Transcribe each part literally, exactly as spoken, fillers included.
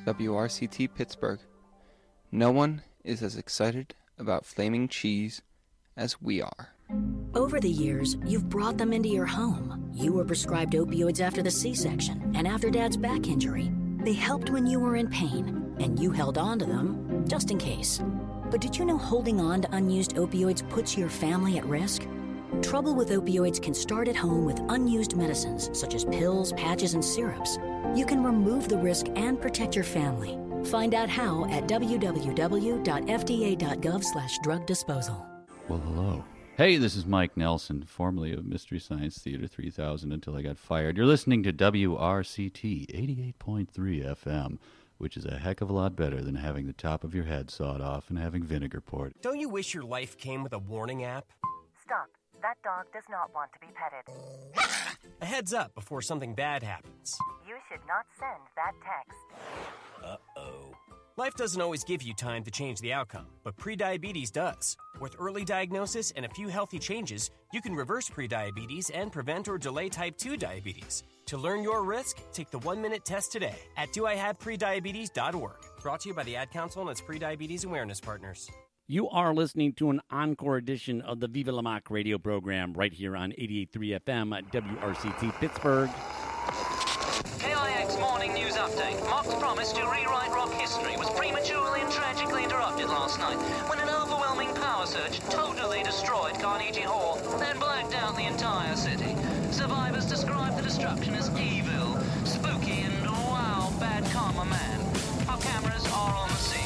W R C T Pittsburgh. No one is as excited about flaming cheese as we are. Over the years, you've brought them into your home. You were prescribed opioids after the C-section and after Dad's back injury. They helped when you were in pain, and you held on to them just in case. But did you know holding on to unused opioids puts your family at risk? Trouble with opioids can start at home with unused medicines, such as pills, patches, and syrups. You can remove the risk and protect your family. Find out how at w w w dot f d a dot gov slash drug disposal. Well, hello. Hey, this is Mike Nelson, formerly of Mystery Science Theater three thousand until I got fired. You're listening to W R C T eighty-eight point three F M, which is a heck of a lot better than having the top of your head sawed off and having vinegar poured. Don't you wish your life came with a warning app? Stop. That dog does not want to be petted. A heads up before something bad happens. You should not send that text. Uh-oh. Life doesn't always give you time to change the outcome, but prediabetes does. With early diagnosis and a few healthy changes, you can reverse prediabetes and prevent or delay type two diabetes. To learn your risk, take the one-minute test today at do I have prediabetes dot org. Brought to you by the Ad Council and its prediabetes awareness partners. You are listening to an encore edition of the Viva La Mock radio program right here on eighty-eight point three F M at W R C T Pittsburgh. K I X Morning News Update. Mock's promise to rewrite rock history was prematurely and tragically interrupted last night when an overwhelming power surge totally destroyed Carnegie Hall, then blacked out the entire city. Survivors describe the destruction as evil, spooky, and wow, bad karma man. Our cameras are on the scene.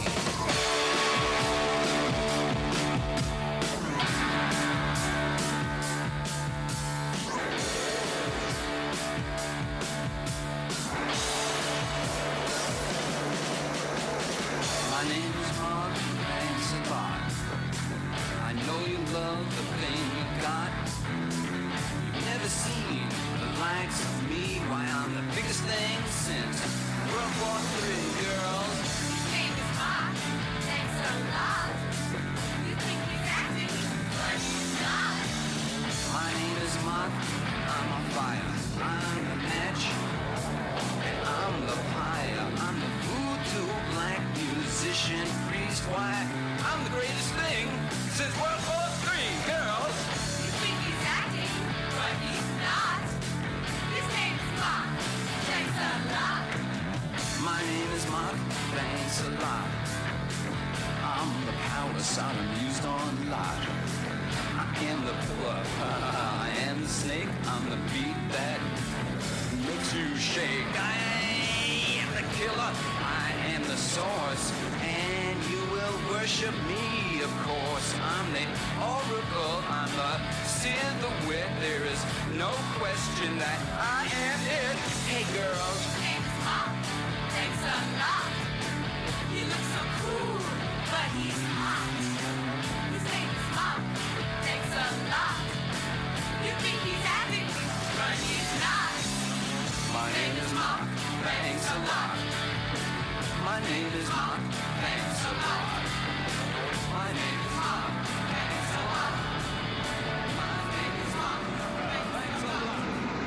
My name is Mark, thanks a lot. I know you love the thing you got. You've never seen the likes of me. Why, I'm the biggest thing since World War Three, girls. His name is Mark, thanks a lot. You think he's acting, but he's not. My name is Mark, I'm on fire. I'm the match, and I'm the pyre. I'm the voodoo black musician priest. Why, I'm the greatest thing since World War Three, girls. You think he's acting, but he's not. His name is Mark, thanks a lot. My name is Mark, thanks a lot. I'm the power Sodom used on Lot. I am the pillar, I am the snake. I'm the beat that makes you shake. I am the killer, I am the source, and you will worship me, of course. I'm the oracle, I'm the seer, the wit. There is no question that I am it. Hey girls. His name is Mark, thanks a lot. He looks so cool, but he's hot. His name is Mark, thanks a lot. You think he's acting, but he's not. My name is Mark, thanks a lot. My name is Mark, thanks a lot. My name is Mark, thanks a lot. My name is Mark, thanks a lot.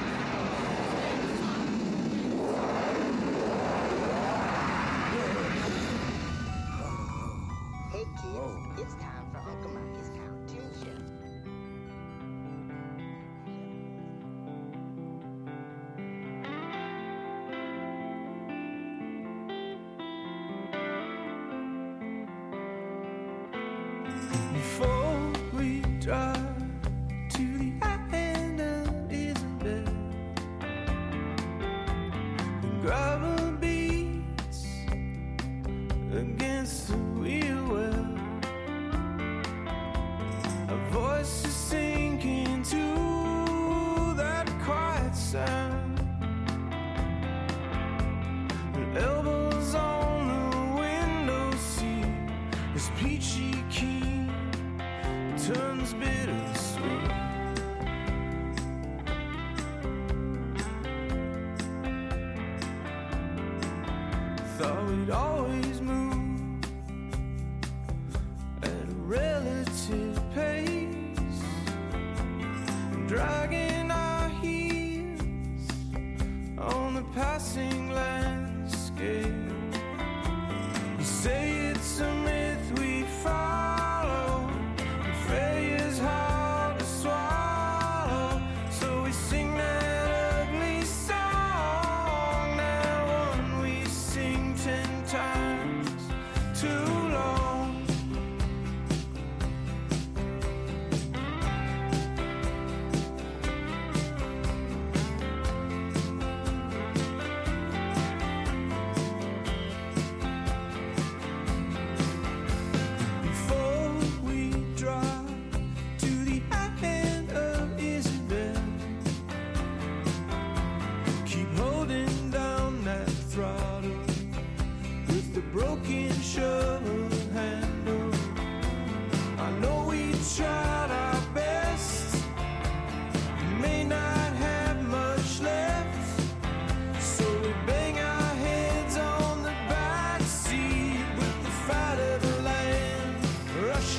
Hey kids, it's time for Uncle Mike's cartoon show. Before we drive to the island of Isabel, the gravel beats against the wheel well. Our voices sinking to that quiet sound. Her elbows on the window seat as Peachy Keen turns bittersweet. Thought we'd always move at a relative pace, dragging our heels on the passing landscape.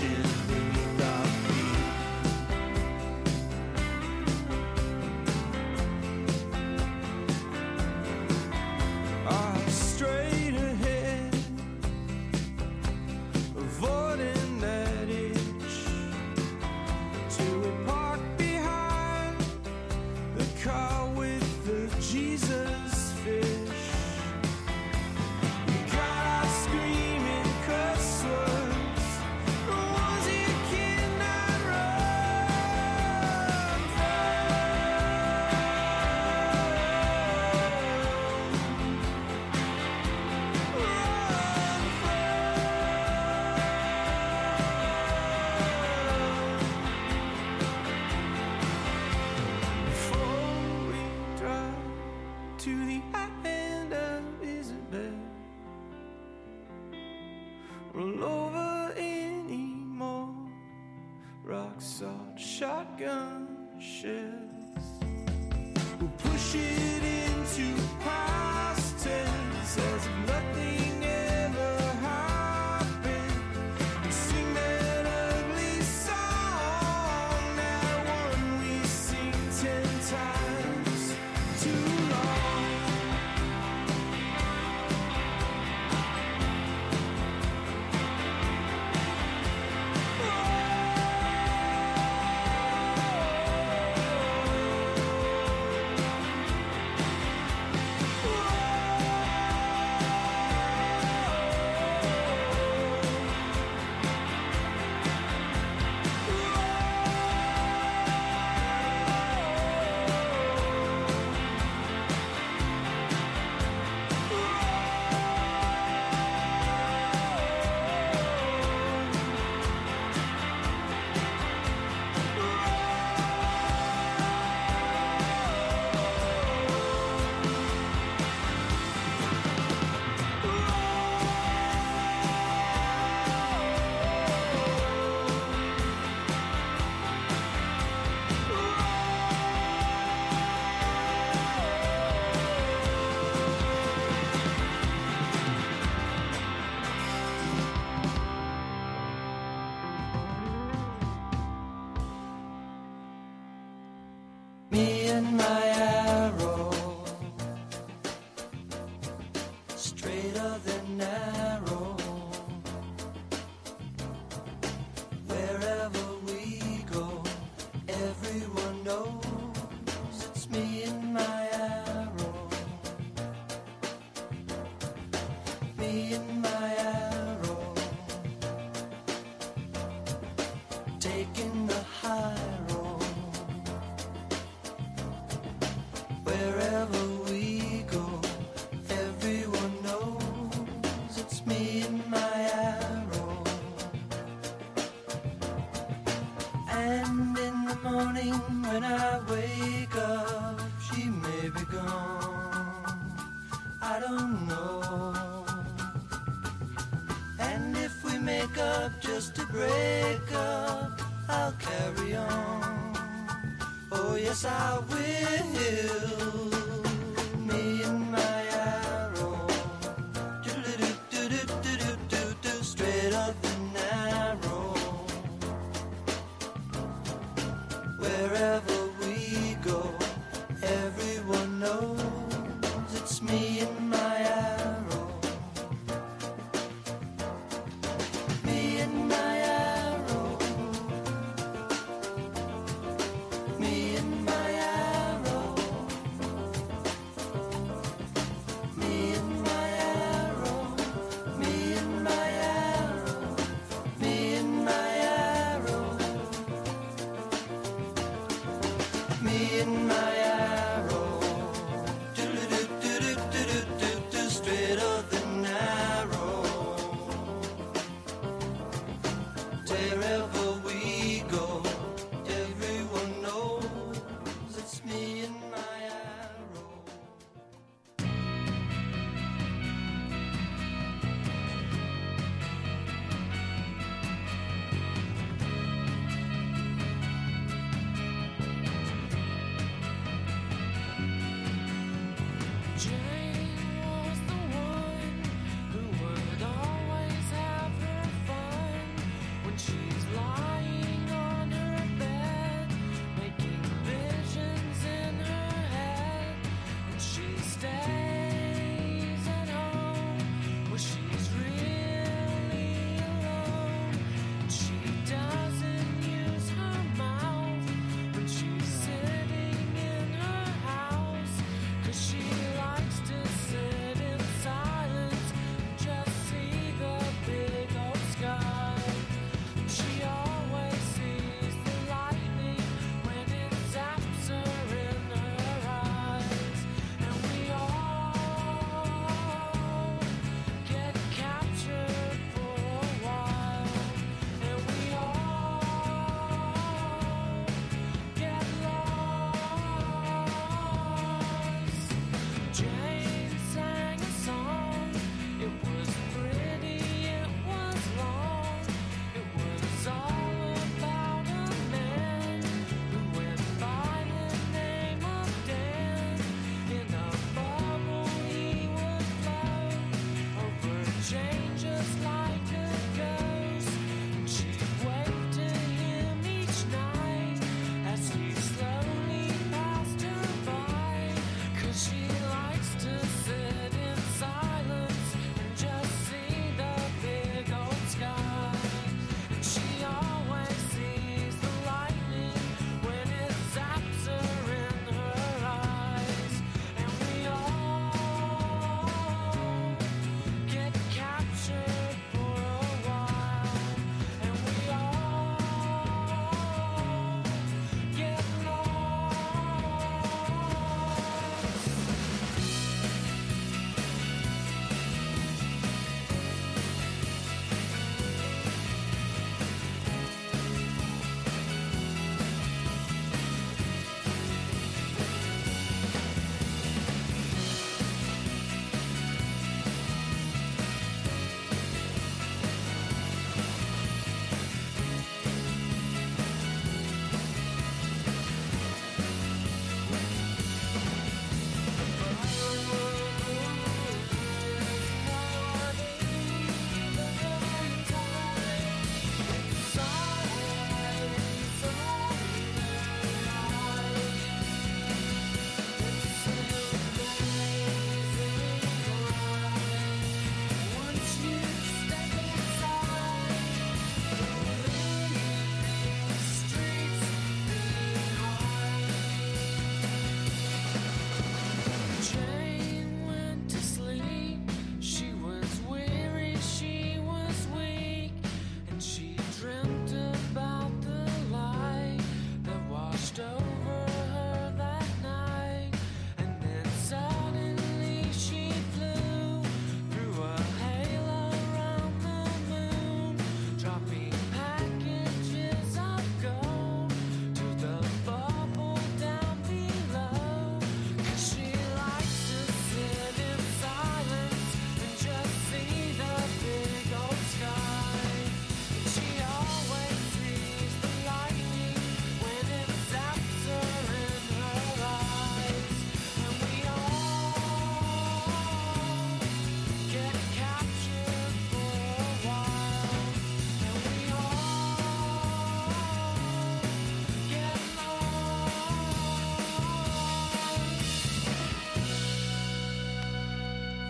skin beneath our feet. Are straight ahead, avoiding that itch, till we park behind the car with the Jesus fish. We got our screaming cuss words, the ones you cannot run before we drive to the island of Isabel. Roll over any more rock salt shotgun shells. We'll push it into past tense as if nothing ever happened, and sing that ugly song, that one we sing ten times too long. Me and my arrow, straighter than narrow. Wherever we go, everyone knows it's me and my arrow. Me and my arrow, taking the high road. Wherever we go, everyone knows it's me and my arrow. And in the morning when I wake up, she may be gone, I don't know. And if we make up just to break up, I'll carry on. Oh yes, I will. Me and my arrow, do-do-do-do-do-do-do-do, straight up and narrow. Wherever we go, everyone knows it's me and my arrow. Me and my arrow. Me and my arrow. Me and my arrow. Me and my arrow. Me and my arrow. Me and my arrow. Do-do-do-do-do-do-do-do, straighter than narrow. Wherever we go, everyone knows it's me and my arrow. Jane was the one who would always have her fun when she's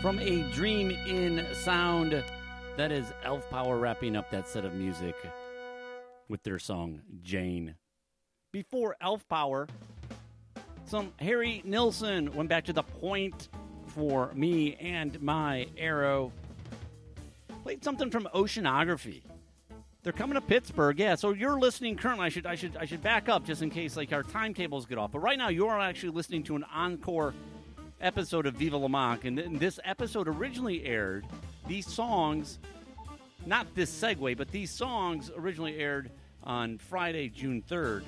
From A Dream in Sound, that is Elf Power wrapping up that set of music with their song Jane. Before Elf Power, some Harry Nilsson went back to the point for me and my arrow. Played something from Oceanography. They're coming to Pittsburgh, yeah. So you're listening currently. I should, I should, I should back up just in case like our timetables get off. But right now, you're actually listening to an encore episode of Viva La Mock, and th- this episode originally aired. These songs, not this segue, but these songs originally aired on Friday, June third.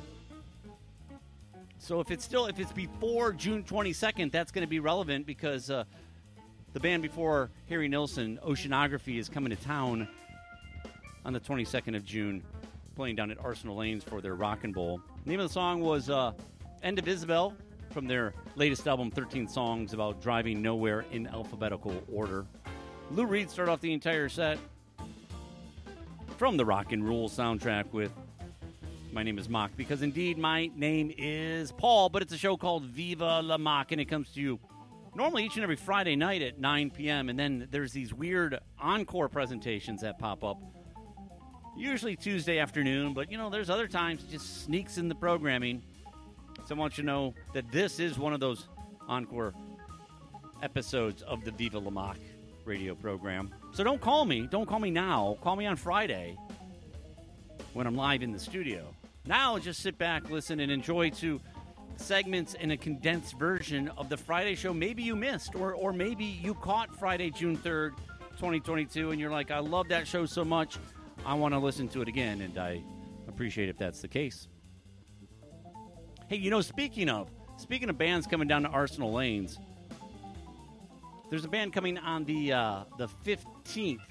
So if it's still, if it's before June twenty-second, that's going to be relevant because uh, the band before Harry Nilsson, Oceanography, is coming to town on the twenty-second of June, playing down at Arsenal Lanes for their Rockin' Bowl. The name of the song was uh, End of Isabel from their latest album, thirteen songs about driving nowhere in alphabetical order. Lou Reed started off the entire set from the Rock and Roll soundtrack with My Name is Mock, because indeed my name is Paul, but it's a show called Viva La Mock, and it comes to you normally each and every Friday night at nine p.m., and then there's these weird encore presentations that pop up, usually Tuesday afternoon, but, you know, there's other times it just sneaks in the programming. So I want you to know that this is one of those encore episodes of the Viva La Mock radio program. So don't call me. Don't call me now. Call me on Friday when I'm live in the studio. Now just sit back, listen, and enjoy two segments in a condensed version of the Friday show maybe you missed, or, or maybe you caught Friday, June third, twenty twenty-two, and you're like, I love that show so much, I want to listen to it again, and I appreciate if that's the case. Hey, you know, speaking of, speaking of bands coming down to Arsenal Lanes, there's a band coming on the uh, the fifteenth,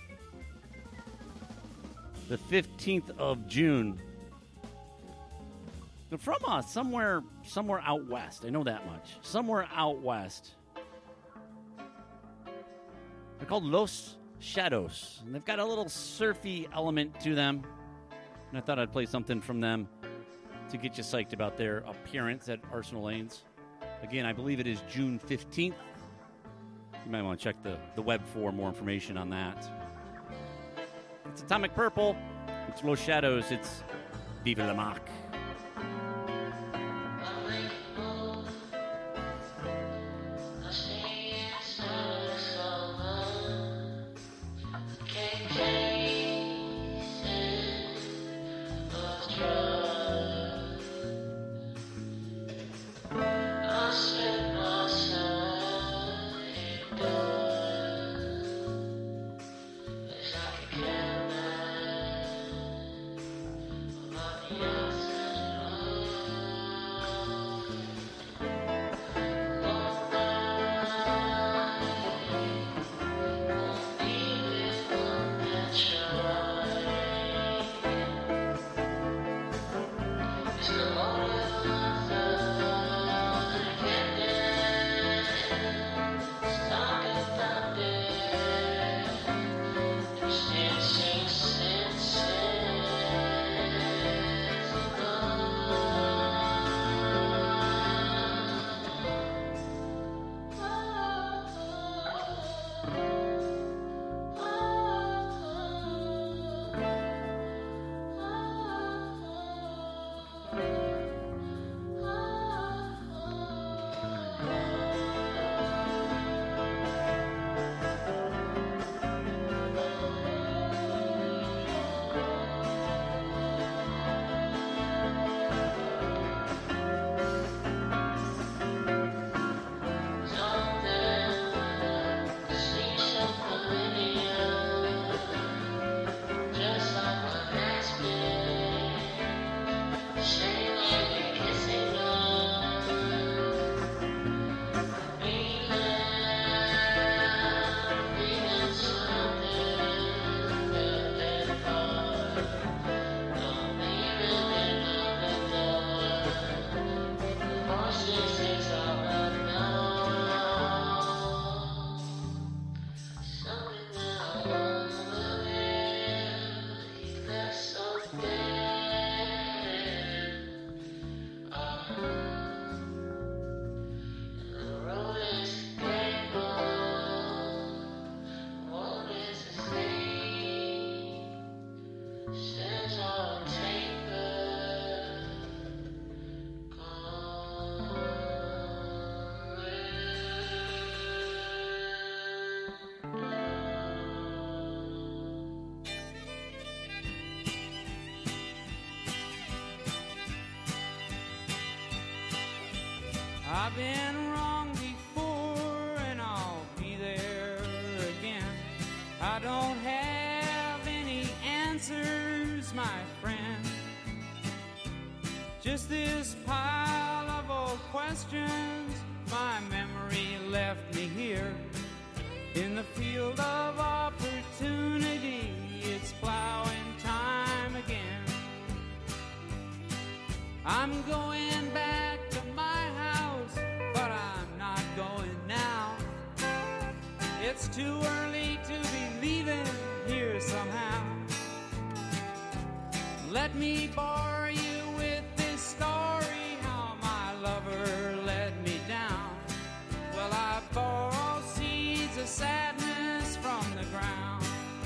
the fifteenth of June. They're from uh, somewhere, somewhere out west. I know that much. Somewhere out west. They're called Los Shadows, and they've got a little surfy element to them. And I thought I'd play something from them to get you psyched about their appearance at Arsenal Lanes. Again, I believe it is June fifteenth. You might want to check the, the web for more information on that. It's Atomic Purple. It's Los Shadows. It's Viva La Mock. I've been wrong before and I'll be there again. I don't have any answers, my friend. Just this pile of old questions. My memory left me here in the field of opportunity. It's plowing time again. I'm going back to my house, but I'm not going now. It's too early to be leaving here somehow. Let me bore you with this story, how my lover let me down. Well, I borrow seeds of sadness from the ground.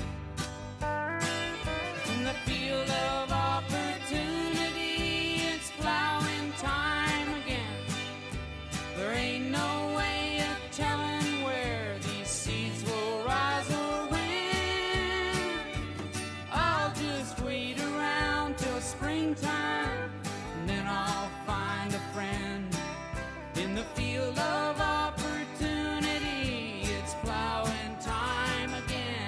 In the field of opportunity, it's plowing time again. There ain't no way of telling where these seeds will rise or win. I'll just wait around till springtime, and then I'll find a friend. In the field of opportunity, it's plowing time again.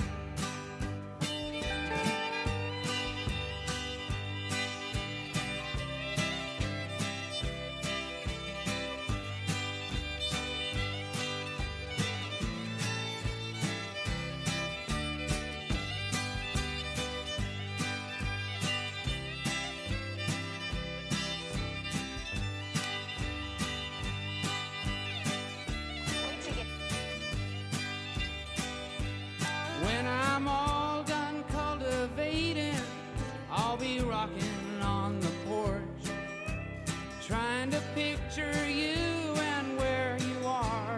When I'm all done cultivating, I'll be rocking on the porch, trying to picture you and where you are.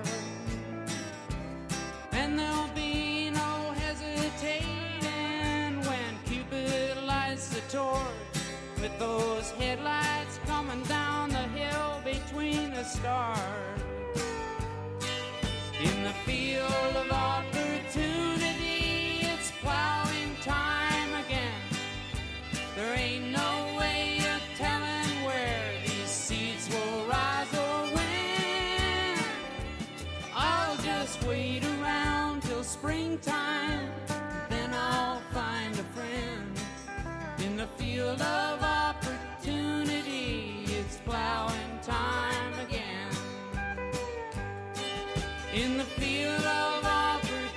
And there'll be no hesitating when Cupid lights the torch, with those headlights coming down the hill between the stars. In the field of opportunity, it's plowing time again. There ain't no way of telling where these seeds will rise or win. I'll just wait around till springtime, then I'll find a friend. In the field of opportunity, it's plowing time again. In the field of opportunity,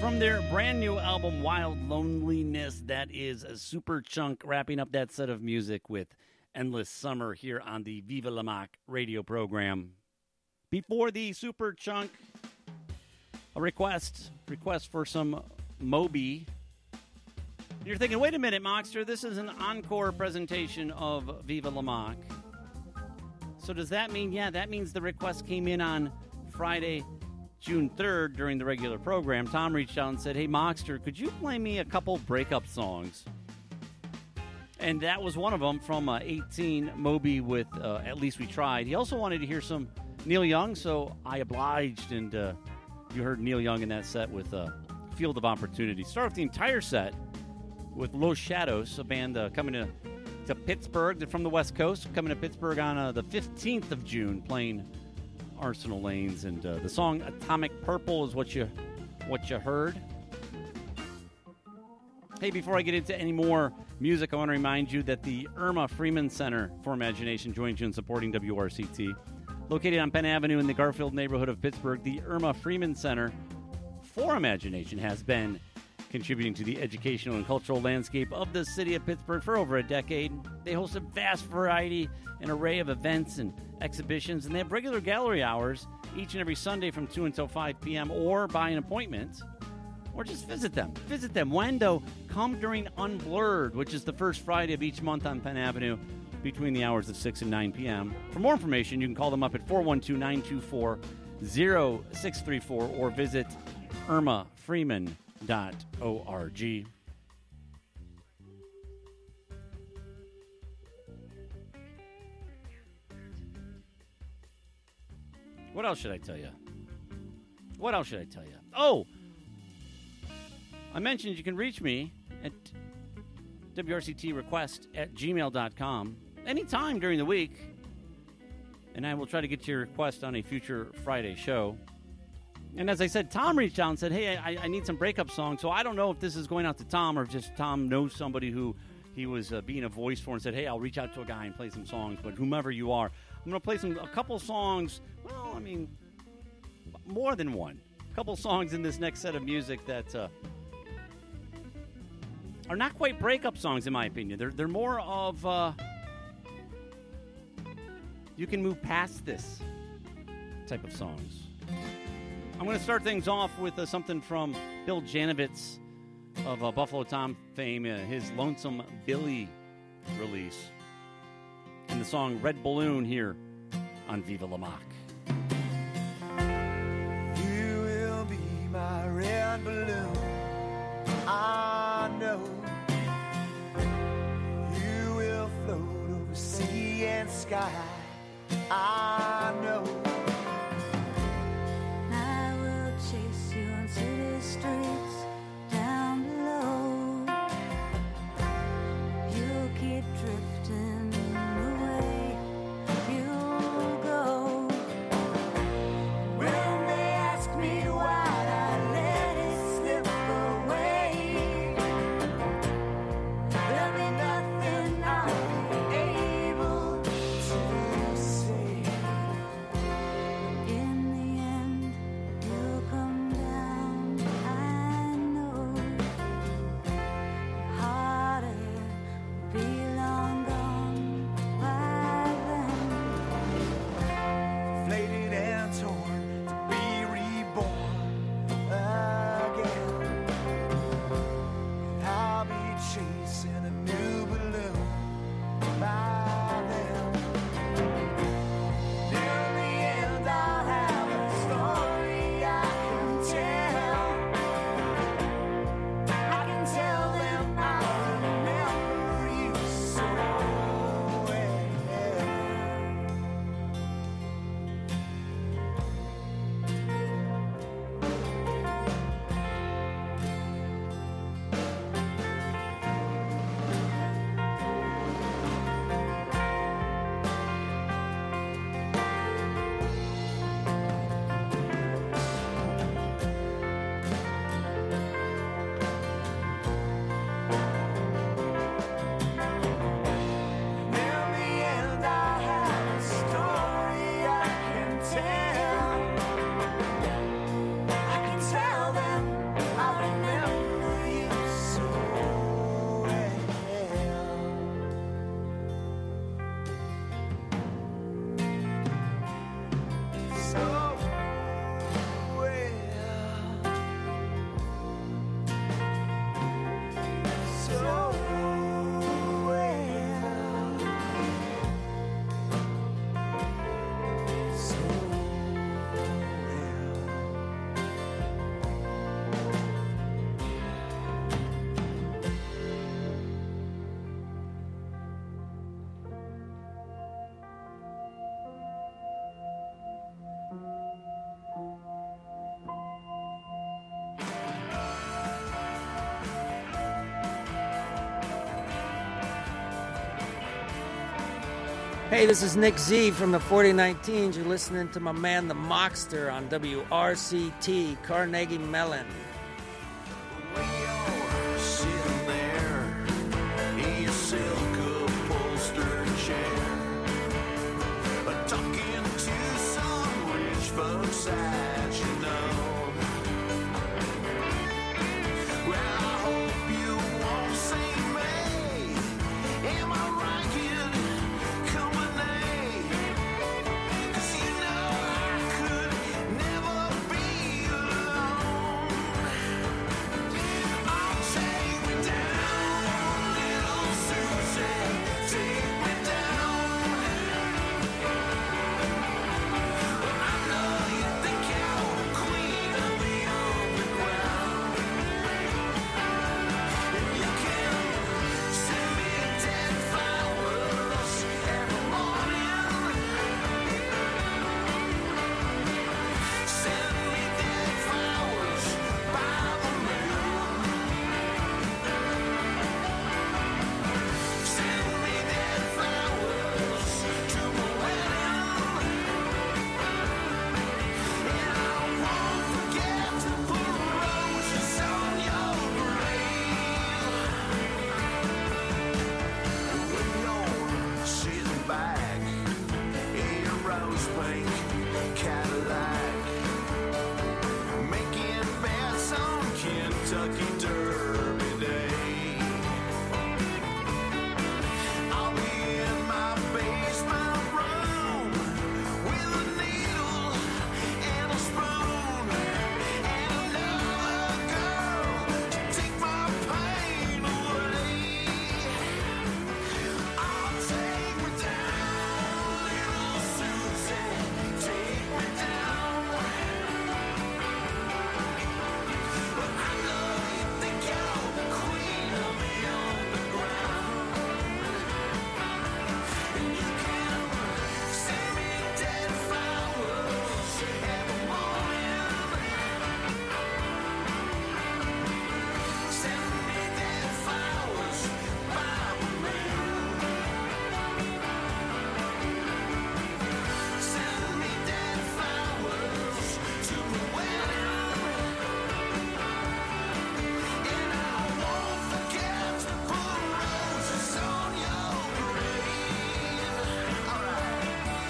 from their brand new album, Wild Loneliness. That is a Super Chunk wrapping up that set of music with Endless Summer here on the Viva La Mac radio program. Before the Super Chunk, a request, request for some Moby. You're thinking, wait a minute, Moxter, this is an encore presentation of Viva La Mac. So does that mean, yeah, that means the request came in on Friday, June third during the regular program. Tom reached out and said, hey, Moxter, could you play me a couple breakup songs? And that was one of them from uh, eighteen, Moby with uh, At Least We Tried. He also wanted to hear some Neil Young, so I obliged, and uh, you heard Neil Young in that set with uh, Field of Opportunity. Start off the entire set with Los Shadows, a band uh, coming to, to Pittsburgh. They're from the West Coast, coming to Pittsburgh on uh, the fifteenth of June, playing Arsenal Lanes, and uh, the song Atomic Purple is what you what you heard. Hey, before I get into any more music, I want to remind you that the Irma Freeman Center for Imagination joins you in supporting W R C T. Located on Penn Avenue in the Garfield neighborhood of Pittsburgh, the Irma Freeman Center for Imagination has been contributing to the educational and cultural landscape of the city of Pittsburgh for over a decade. They host a vast variety and array of events and exhibitions, and they have regular gallery hours each and every Sunday from two until five p.m. or by an appointment, or just visit them. Visit them. When, though, come during Unblurred, which is the first Friday of each month on Penn Avenue between the hours of six and nine p.m. For more information, you can call them up at four one two, nine two four, zero six three four or visit irma freeman dot org. What else should I tell you? What else should I tell you? Oh, I mentioned you can reach me at W R C T request at gmail dot com anytime during the week, and I will try to get to your request on a future Friday show. And as I said, Tom reached out and said, hey, I, I need some breakup songs. So I don't know if this is going out to Tom or if just Tom knows somebody who he was uh, being a voice for and said, hey, I'll reach out to a guy and play some songs. But whomever you are, I'm going to play some a couple songs. Well, I mean, more than one. A couple songs in this next set of music that uh, are not quite breakup songs, in my opinion. They're, they're more of, uh, you can move past this type of songs. I'm going to start things off with uh, something from Bill Janovitz of uh, Buffalo Tom fame, uh, his Lonesome Billy release, and the song Red Balloon here on Viva La Mac. You will be my red balloon, I know. You will float over sea and sky, I know. Chase you on city streets down below. You'll keep drifting away. You'll go. When they ask me why I let it slip away, there'll be nothing I'll be able to say. Hey, this is Nick Z from the forty nineteens. You're listening to my man, the Mockster, on W R C T, Carnegie Mellon. Sitting there in your silk upholstered chair, talking to some rich folks that you know. Well, I hope you won't see me. Am I right, kid? Come with me. 'Cause you know I could never be alone. I'll take me down, little Susie, take me down. I know you think you're the queen of the underground, and you can send me dead flowers every morning. Send me dead flowers by the moon. Send me dead flowers to my wedding, and I won't forget to put roses on your grave. When you're sitting back in a rose pink Cadillac, making bets on Kentucky Derby Day, I'll be in my basement room with a needle and a spoon and another girl to take my pain away. I'll take me down, little Susie, take me down. But I know you think you're the queen of the underground, and you can send me dead flowers every morning. Send me dead flowers by the moon. Send me dead flowers to the wedding, and I won't forget to put roses on your grave. All right.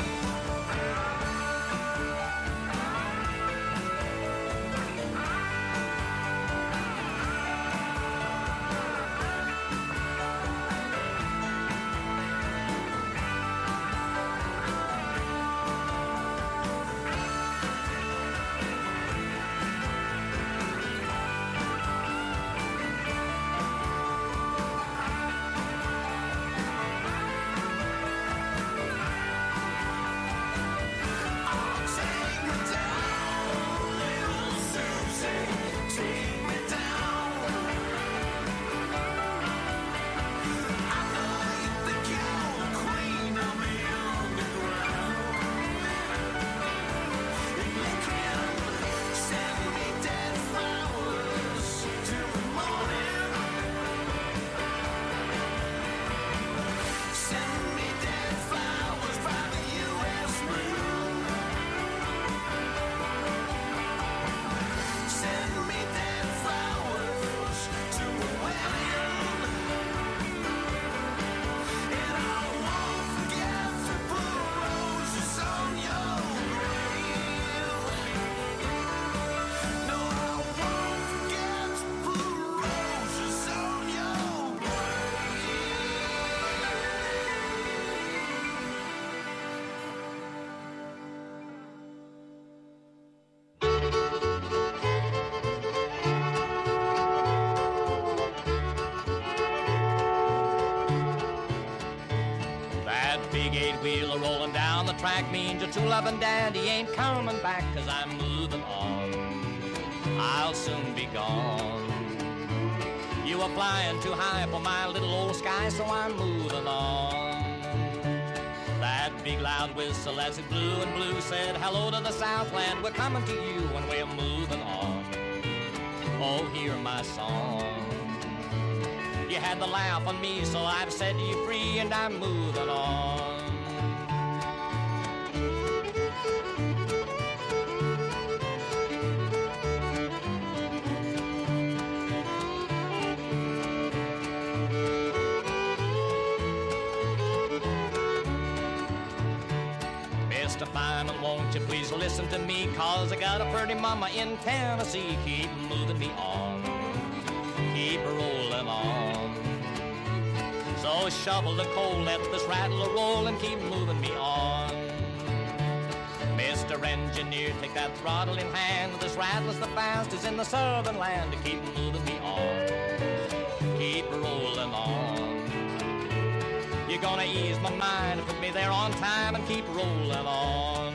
I'll take me down, little Susie, take me down. I know you think you're the queen of the underground, and you can send me dead flowers till the morning. Send me dead flowers by the U S moon. Send me dead flowers to a wedding, and I won't forget to put roses on your grave. No, I won't forget to put roses on your grave. That big eight-wheeler rolling down the track means your true loving daddy ain't coming back, 'cause I'm moving on. I'll soon be gone. You were flying too high for my little old sky, so I'm moving on. That big loud whistle as it blew and blew said, hello to the Southland, we're coming to you and we're moving on. Oh, hear my song. You had the laugh on me, so I've set you free and I'm moving on. Mister Fireman, won't you please listen to me? Cause I got a pretty mama in Tennessee. Keep moving me on, keep rolling on. So shovel the coal, let this rattle roll and keep moving me on. Mister Engineer, take that throttle in hand. This rattle's the fastest in the southern land. Keep moving me on, keep rolling on. You're gonna ease my mind, put me there on time and keep rolling on.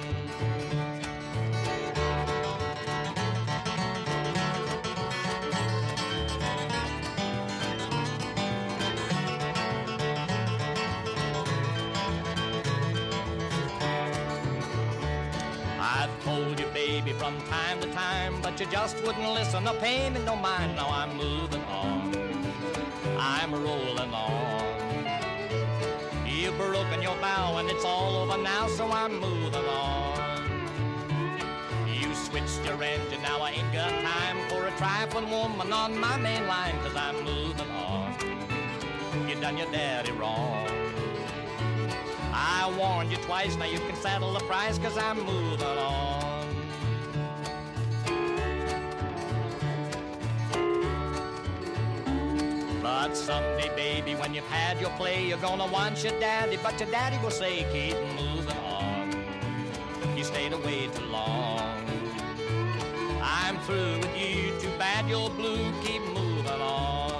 I've told you, baby, from time to time, but you just wouldn't listen or pay me no mind. Now I'm moving on, I'm rolling on. You've broken your vow and it's all over now, so I'm moving on. You switched your engine, now I ain't got time for a trifling woman on my main line, cause I'm moving on. You done your daddy wrong. I warned you twice, now you can settle the price, cause I'm moving on. But someday, baby, when you've had your play, you're gonna want your daddy, but your daddy will say, keep moving on. You stayed away too long. I'm through with you, too bad you're blue, keep moving on.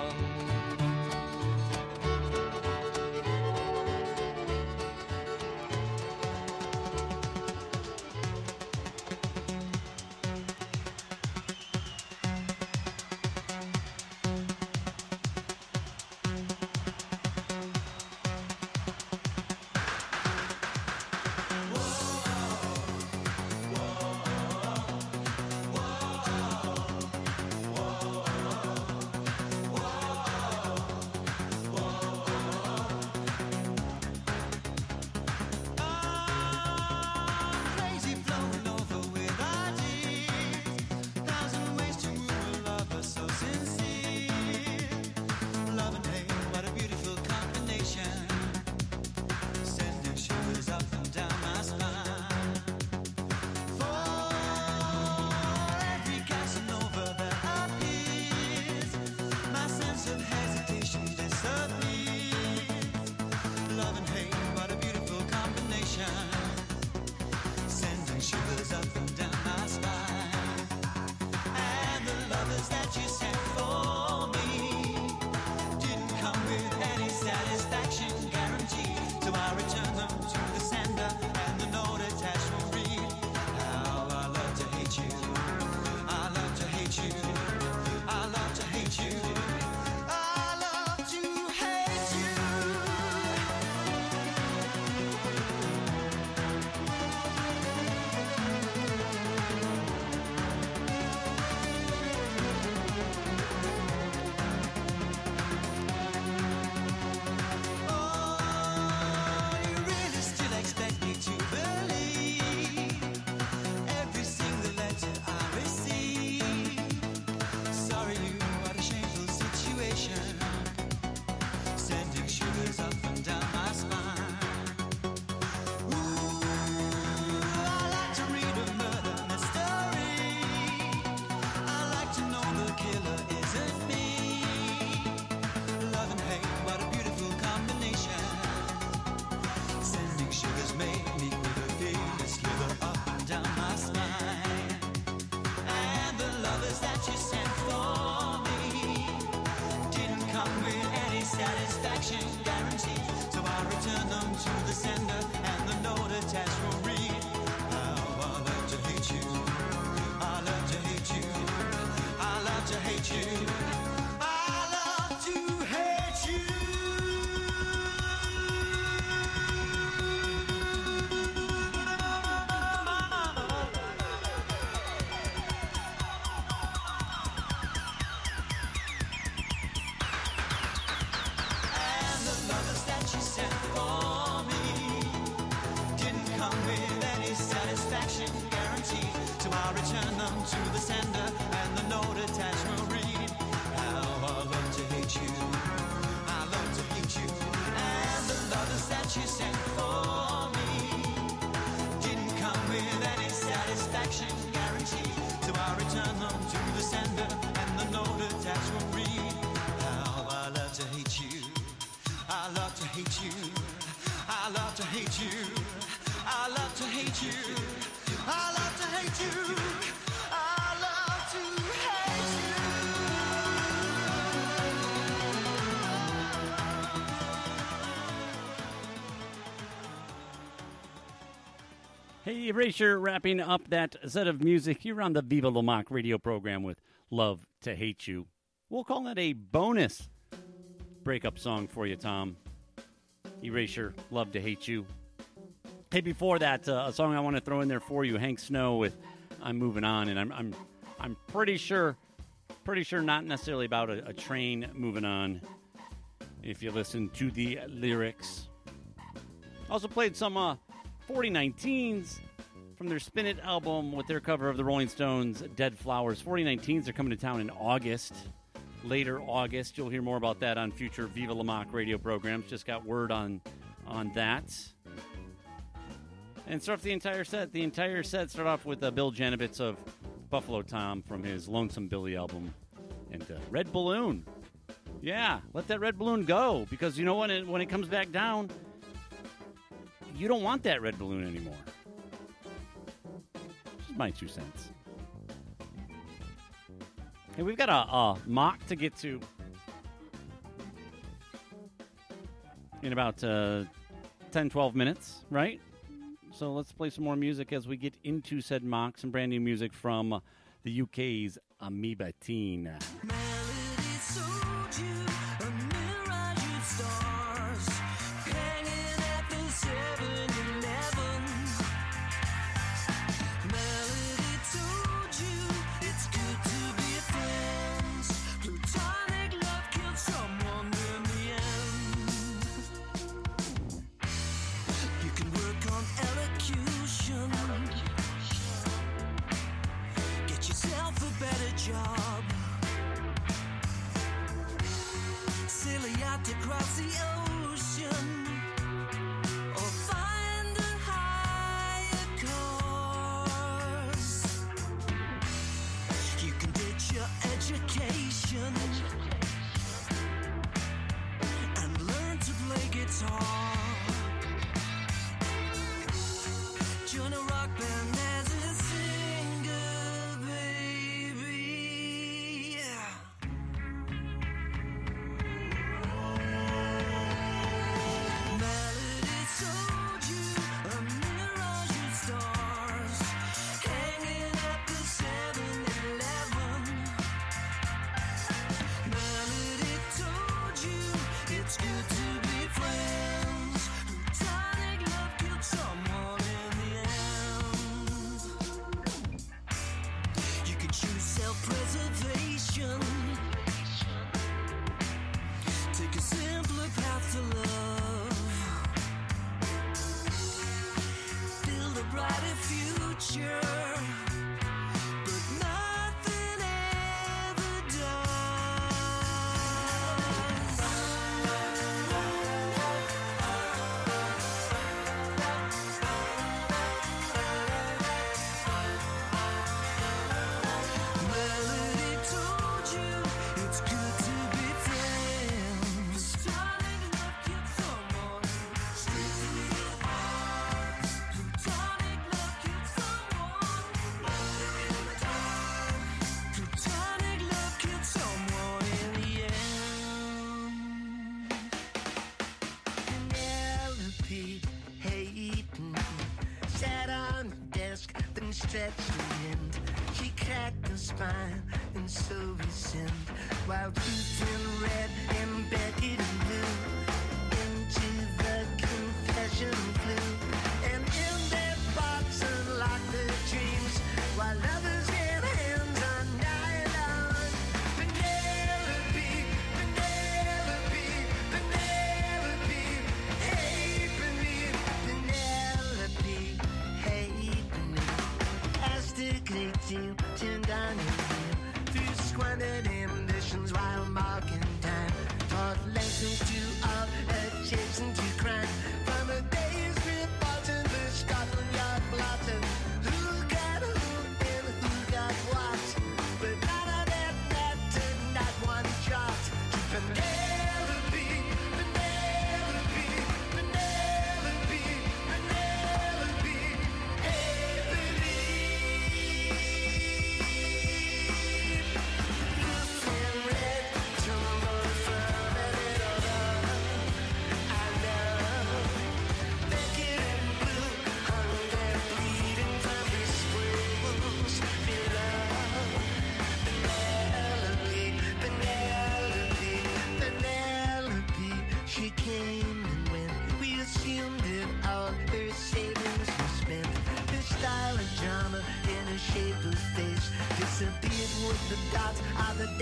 That you sent for me didn't love to hate you. I love to hate you. I love to hate you. I love to Hey, Erasure, wrapping up that set of music here on the Viva La Mock radio program with Love to Hate You. We'll call that a bonus breakup song for you, Tom. Erasure, Love to Hate You. Hey, before that, uh, a song I want to throw in there for you, Hank Snow with I'm Moving On, and I'm I'm I'm pretty sure, pretty sure not necessarily about a, a train moving on, if you listen to the lyrics. Also played some uh, forty nineteens from their Spin It album with their cover of the Rolling Stones' Dead Flowers. forty nineteens are coming to town in August, later August. You'll hear more about that on future Viva La Mock radio programs. Just got word on on that. And start off the entire set. The entire set start off with uh, Bill Janovitz of Buffalo Tom from his Lonesome Billy album. And uh, Red Balloon. Yeah, let that red balloon go. Because you know when it, when it comes back down, you don't want that red balloon anymore. Just my two cents. Hey, we've got a, a mock to get to in about uh, ten, twelve minutes, right? So let's play some more music as we get into said mock. Some brand new music from the U K's Amoeba Teen. Job. Sail a yacht across the ocean, or find a higher course. You can ditch your education and learn to play guitar. Join a rock band as a singer, baby. Melody told you a mirage of stars hanging at the seven eleven. Melody told you it's good to be friends. Platonic love killed someone in the end. You can choose self-preservation. Take a simpler path to love. Build a brighter future. But nothing ever does. Melody told you it's good to be friends. Platonic love killed someone straight to the heart. Platonic love killed someone in the dark. Platonic love killed someone in the end. Penelope Hayden sat on the desk, then stretched the end. She cracked the spine, and so we sinned. While Ruth in red and Becky in blue into the confession flew. And in their box unlocked their dreams, while others get hands on nylon. Penelope, Penelope, Penelope, hey beneath, Penelope, hey beneath. Asked a great deal, turned on his heel, through squandered ambitions while marking time. Taught lessons to all, adjacent to crime. From the days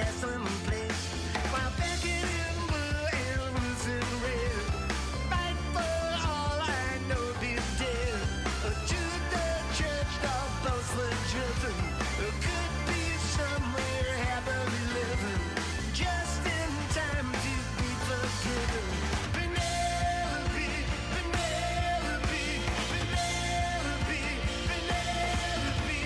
dazzling place. While Beckett in blue and Ruth in red fight for all I know be dead. To the church of both driven could be somewhere happily living, just in time to be forgiven. Penelope, Penelope, Penelope, Penelope,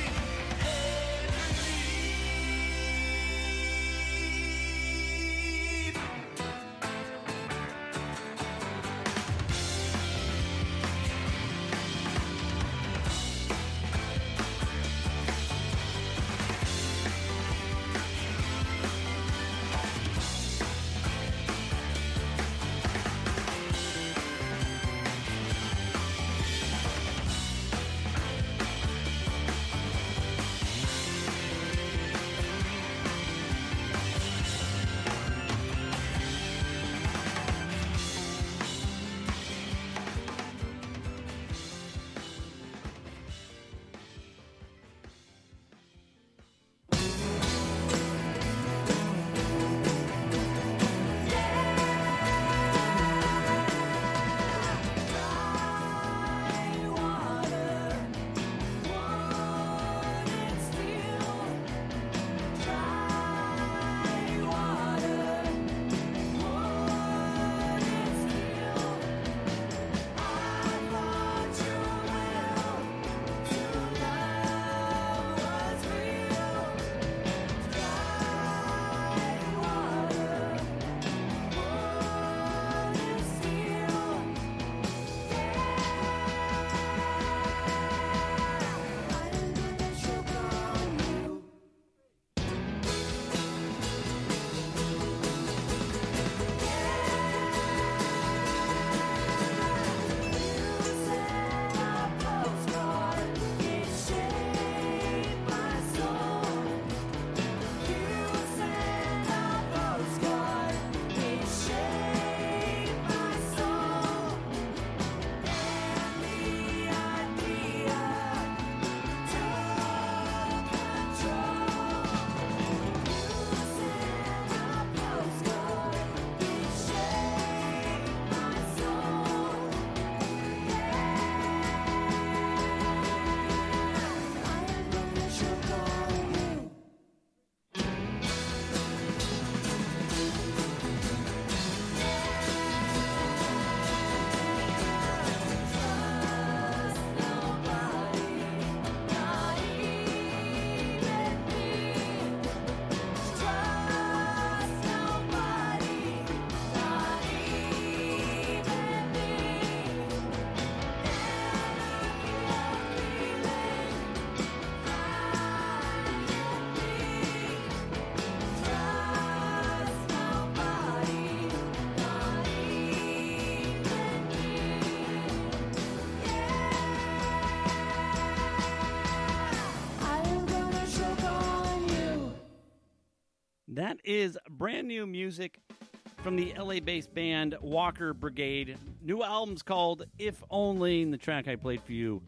That is brand new music from the L A-based band Walker Brigade. New album's called If Only, and the track I played for you,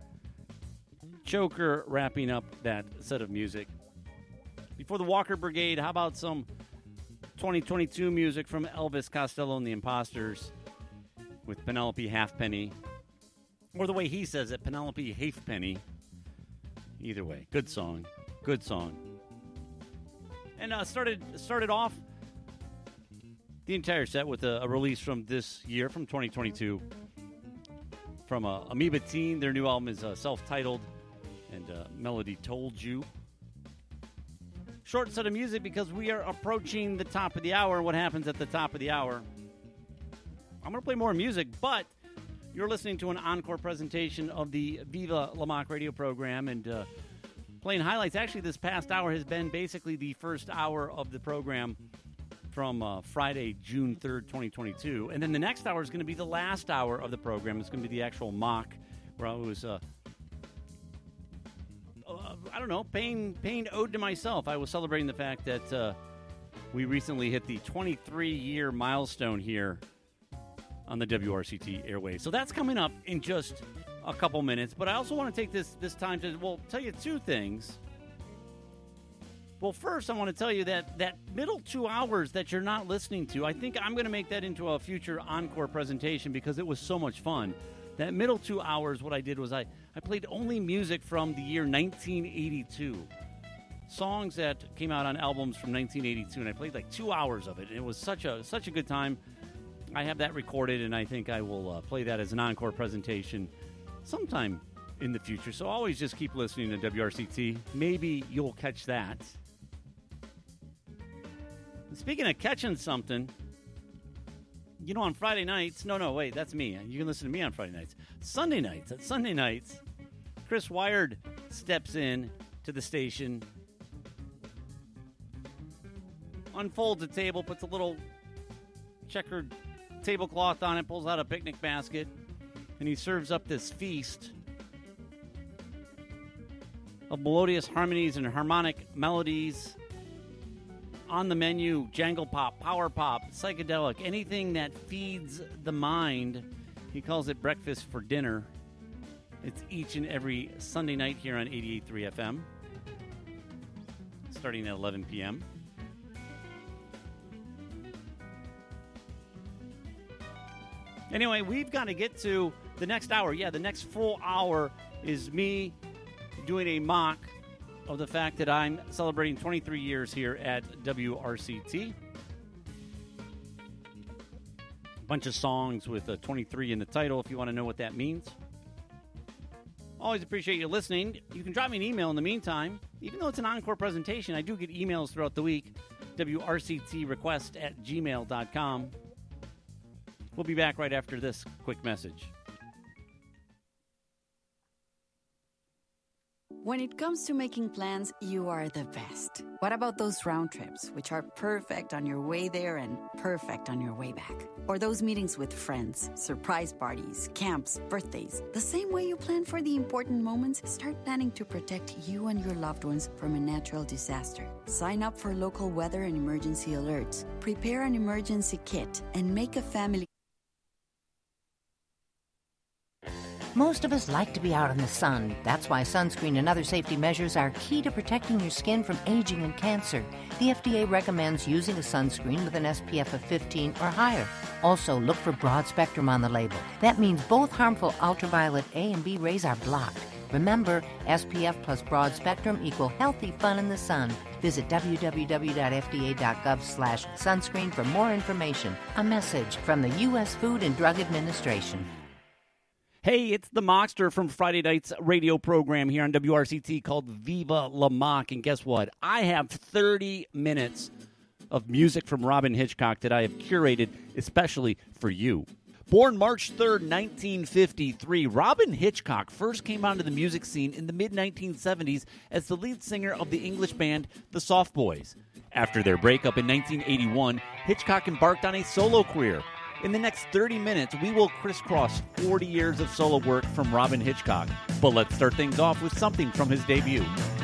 Choker, wrapping up that set of music. Before the Walker Brigade, how about some twenty twenty-two music from Elvis Costello and the Imposters with Penelope Halfpenny. Or the way he says it, Penelope Halfpenny. Either way, good song. Good song. And uh, started started off the entire set with a, a release from this year, from twenty twenty-two, from uh, Amoeba Teen. Their new album is uh, self-titled, and uh, Melody Told You. Short set of music because we are approaching the top of the hour. And what happens at the top of the hour? I'm going to play more music, but you're listening to an encore presentation of the Viva La Mock radio program, and uh, playing highlights. Actually, this past hour has been basically the first hour of the program from uh, Friday, June third, twenty twenty-two. And then the next hour is going to be the last hour of the program. It's going to be the actual mock, where I was, uh, uh, I don't know, paying, paying ode to myself. I was celebrating the fact that uh, we recently hit the twenty-three year milestone here on the W R C T airwaves. So that's coming up in just a couple minutes. But I also want to take this, this time to, well, tell you two things. Well, first, I want to tell you that that middle two hours that you're not listening to, I think I'm going to make that into a future encore presentation because it was so much fun. That middle two hours, what I did was I, I played only music from the year nineteen eighty-two. Songs that came out on albums from nineteen eighty-two, and I played like two hours of it. And it was such a such a good time. I have that recorded, and I think I will uh, play that as an encore presentation sometime in the future. So always just keep listening to W R C T. Maybe you'll catch that. Speaking of catching something, you know, on Friday nights, no, no, wait, that's me. You can listen to me on Friday nights. Sunday nights, at Sunday nights, Chris Wired steps in to the station, unfolds a table, puts a little checkered tablecloth on it, pulls out a picnic basket, and he serves up this feast of melodious harmonies and harmonic melodies. On the menu, jangle pop, power pop, psychedelic, anything that feeds the mind. He calls it breakfast for dinner. It's each and every Sunday night here on eighty-eight point three F M, starting at eleven p.m. Anyway, we've got to get to the next hour. Yeah, the next full hour is me doing a mock of the fact that I'm celebrating twenty-three years here at W R C T. A bunch of songs with a twenty-three in the title if you want to know what that means. Always appreciate you listening. You can drop me an email in the meantime. Even though it's an encore presentation, I do get emails throughout the week. W R C T request at gmail dot com. We'll be back right after this quick message. When it comes to making plans, you are the best. What about those round trips, which are perfect on your way there and perfect on your way back? Or those meetings with friends, surprise parties, camps, birthdays. The same way you plan for the important moments, start planning to protect you and your loved ones from a natural disaster. Sign up for local weather and emergency alerts. Prepare an emergency kit and make a family. Most of us like to be out in the sun. That's why sunscreen and other safety measures are key to protecting your skin from aging and cancer. The F D A recommends using a sunscreen with an S P F of fifteen or higher. Also, look for broad spectrum on the label. That means both harmful ultraviolet A and B rays are blocked. Remember, S P F plus broad spectrum equal healthy fun in the sun. Visit w w w dot f d a dot gov slash sunscreen for more information. A message from the U S Food and Drug Administration. Hey, it's the Mockster from Friday night's radio program here on W R C T called Viva La Mock. And guess what? I have thirty minutes of music from Robyn Hitchcock that I have curated especially for you. Born March third, nineteen fifty-three, Robyn Hitchcock first came onto the music scene in the mid nineteen seventies as the lead singer of the English band The Soft Boys. After their breakup in nineteen eighty-one, Hitchcock embarked on a solo career. In the next thirty minutes, we will crisscross forty years of solo work from Robyn Hitchcock. But let's start things off with something from his debut.